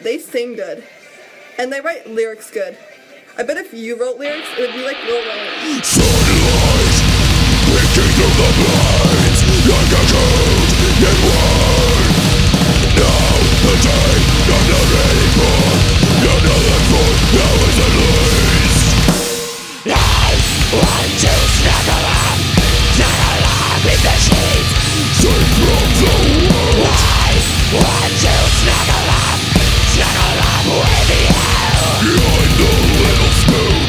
they sing good. And they write lyrics good. I bet if you wrote lyrics, it would be like Lil Wayne. Sunlight, breaking through the blinds, like a cold and wide. Now the day I'm not ready for, another for hours at least. I want to snuggle up in the sheets, safe from the world. I want to snuggle up with you, behind the little spoon.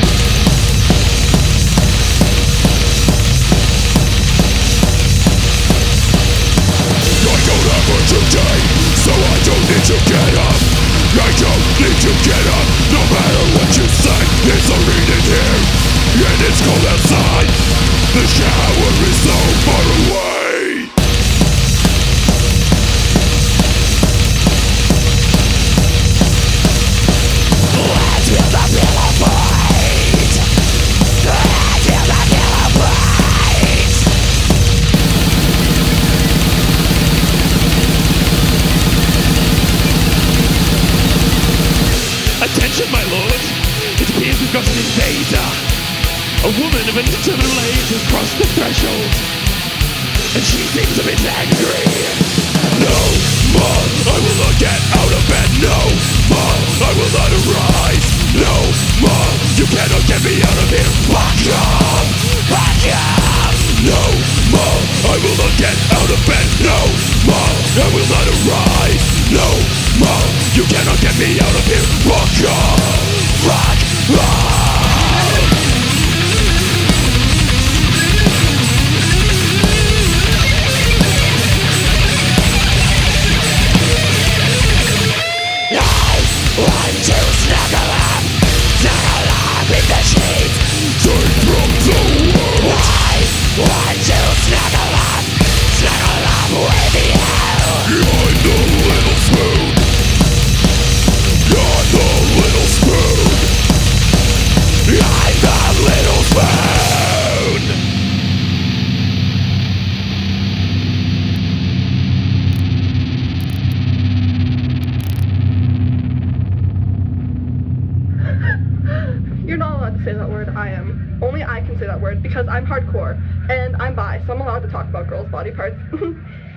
I don't have much today, so I don't need to get up. I don't need to get up, no matter what you say. It's a reading here, and it's cold outside. The shower is so far away. Let's feel the pillow fight. Let's feel the pillow fight. Attention, my lord. It appears we've got an invader. A woman of indeterminable age has crossed the threshold, and she seems a bit angry. No more, I will not get out of bed. No more, I will not arise. No more, you cannot get me out of here. Fuck off, fuck off. No more, I will not get out of bed. No more, I will not arise. No more, you cannot get me out of here. Fuck off, fuck off. Want to snuggle up in the sheets, safe from the world. I want to snuggle up with you, behind the little spoon. You're the little spoon. I'm the little spoon. You're not allowed to say that word, I am. Only I can say that word because I'm hardcore, and I'm bi, so I'm allowed to talk about girls' body parts.